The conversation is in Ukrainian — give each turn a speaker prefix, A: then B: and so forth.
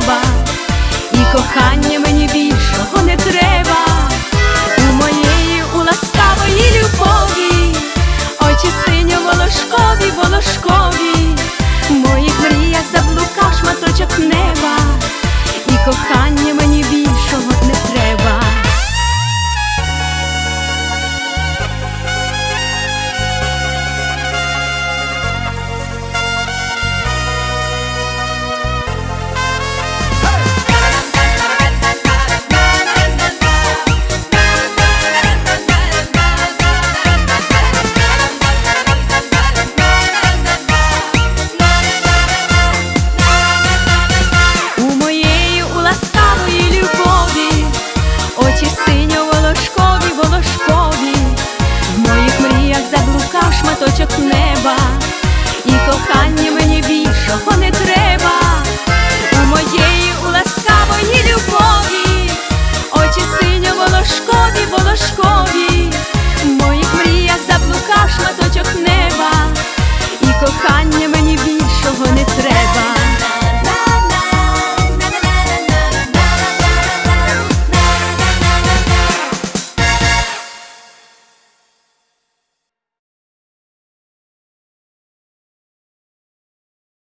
A: неба, і кохання мені більшого не треба. У моєї у ласкавої любові очі синьо-волошкові, волошкові. В моїх мріях заблукав шматочок неба, і кохання мені більшого не треба. Очі синьо-волошкові, волошкові. В моїх мріях заблукав шматочок неба, і кохання мені більшого не треба. У моєї у ласкавої любові очі синьо-волошкові, волошкові.